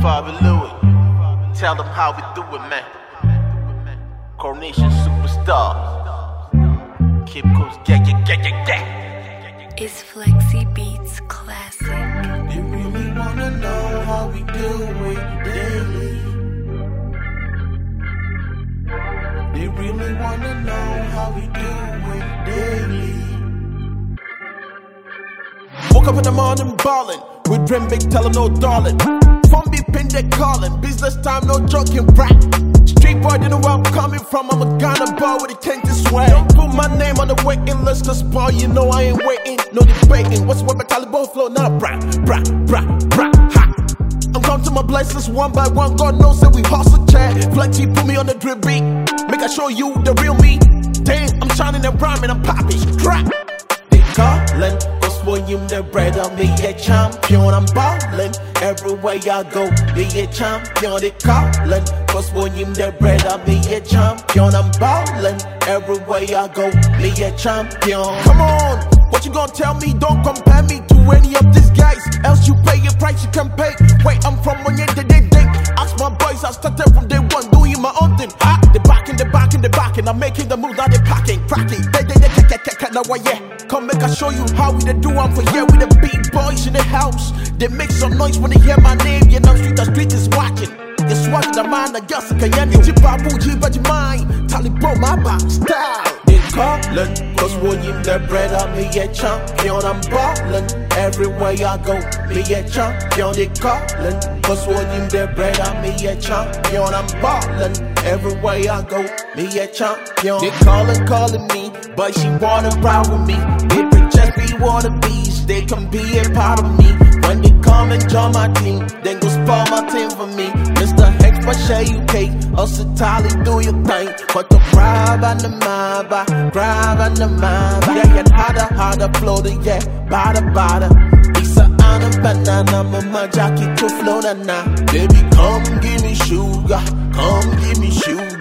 Bobby Louis, tell them how we do it, man. Coronation superstar. Kid Coast, yeah. It's Flexi Beats Classic. They really wanna know how we do it daily. They really wanna know how we do it daily. Woke up in the morning ballin', we dream big, tell 'em no darling. Phone beeping, they callin', business time, no joking, rap. Street boy, you know where I'm coming from, I'm a Ghana boy with a king to swear. Don't put my name on the waiting list, cause boy, you know I ain't waiting, no debating. What's what my Taliban flow, now brah, ha. I'm come to my blessings one by one, God knows that we hustle, chat. Flexi put me on the drip beat, make I show you the real me. Damn, I'm shining and rhyming, I'm popping, crap. They callin', cause for you the bread, I'll be a champion, I'm ballin'. Everywhere I go, be a champion, they callin'. Cause for you the bread, I'll be a champion, I'm ballin'. Everywhere I go, be a champion. Come on, what you gonna tell me? Don't compare me to any of these guys. Else you pay a price you can pay. Wait, I'm from when you did it. Ask my boys, I started from day one, doing my own thing. Ah, the back in the back in the back, and I'm making the move, now they packing, cracking. Now yeah, come make I show you how we do. I'm for here with the big boys in the house. They make some noise when they hear my name. You know, the street is watching. It's watching the man, I guess I can hear you. Jibabu, Jibaji mine, Taliban, my back style. They callin', cause when you the bread, I'll be a champion, I'm ballin'. Everywhere I go, be a champion, they callin'. Cause when you the bread, I'll be a champion, I'm ballin'. Everywhere I go, be a champion. They callin' me, but she wanna ride with me. They just be wannabes, they can be a part of me. When they come and join my team, then go spoil my team for me. Mr. Hex, but share you cake, also Tally, do your thing. But the grab and the maba, yeah, and harder flow the yeah, bada. It's a honor banana, mama Jackie to flow na. Baby, come give me sugar, come give me sugar.